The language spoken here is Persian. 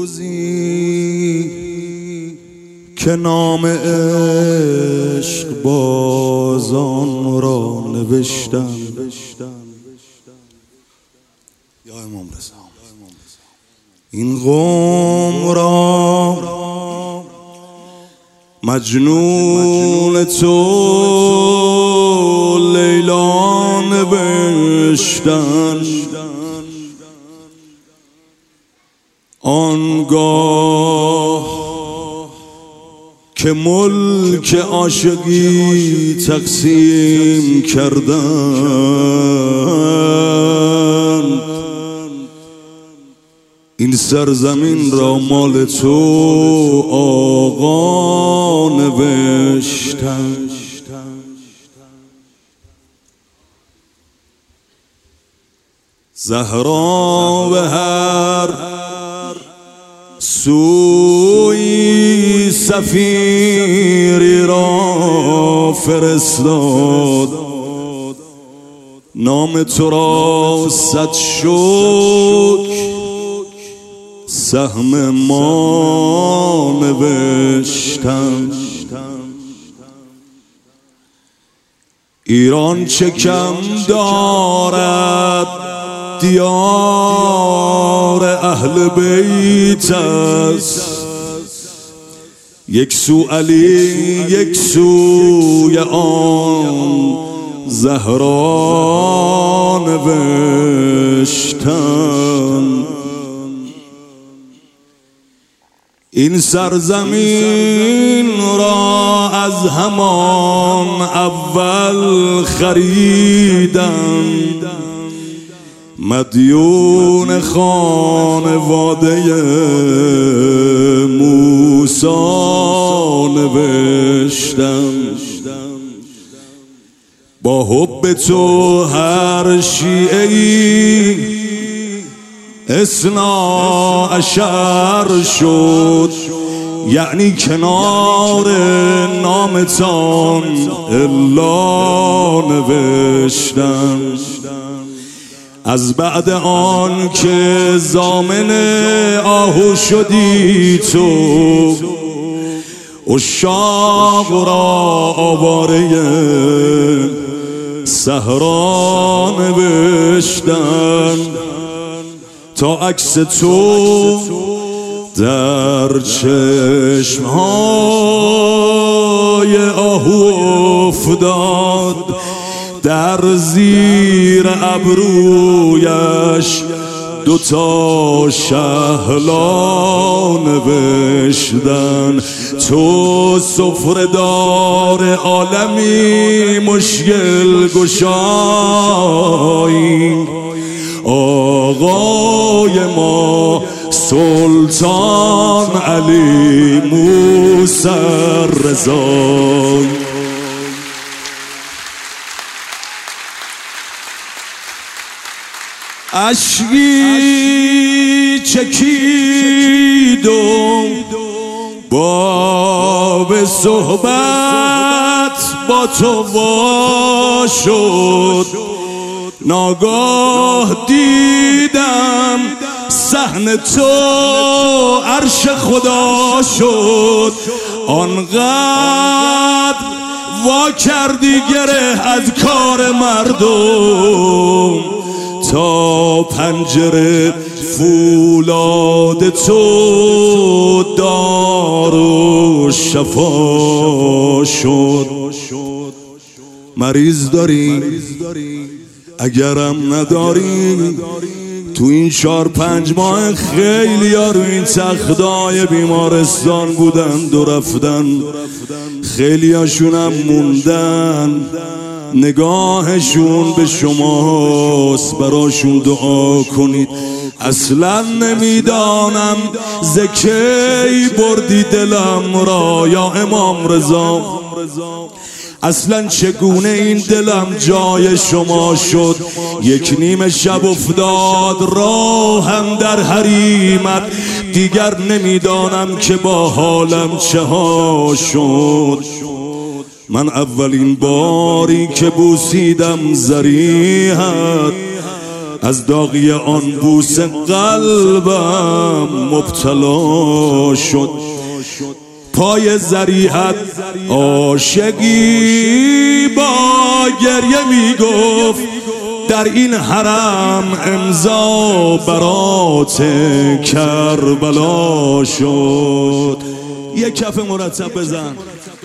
که نام عشق بازان را نوشتم. یا امام رضا این قوم را مجنون تو لیلا نوشتن، آنگاه که ملک عاشقی تقسیم کردند، این سرزمین را مال تو آقا نوشتن. زهرا به هر سوی سفیری را فرستاد، نام تو را صد شکر سهم ما نوشتم. ایران چه کم دارد دیار اهل بیت است، یک سو علی یک سوی آن زهرا نوشتن. این سرزمین را از همان اول خریدم، مدیون خانواده موسی نوشتم. با حب تو هر شیعه‌ای اثنا عشر شد، یعنی کنار نامتان الا نوشتم. از بعد آن که ضامن آهو شدی تو، عشاق را آواره صحرا نوشتن، تا عکس تو در چشمهای آهو افتاد، در زیر ابرویش دوتا شهلا نوشتن. تو سفره‌دار عالمی مشکل گشایی، آقای ما سلطان علی موسی رضا. اشکی چکید و باب صحبت با تو وا شد، ناگاه دیدم صحن تو عرش خدا شد. آنقدر وا کردی گره از کار مردم، تا پنجره فولاد تو دار و شفا شد. مریض داری اگرم نداری، تو این 4-5 ماه خیلی ها رو این تختای بیمارستان بودن و رفتن، خیلی هاشونم موندن. نگاهشون به شماست، براشون دعا کنید. اصلا نمیدانم زکی بردی دلم را یا امام رضا، اصلا چگونه این دلم جای شما شد. 1 شب افتاد راهم در حریمت، دیگر نمیدانم که با حالم چه ها شد. من اولین باری که بوسیدم ضریحت، از داغی آن بوس قلبم مبتلا شد. پای ذریحت عاشقی با گریه میگفت در این حرم امضا برات کربلا شد. یک کف مرتب بزن.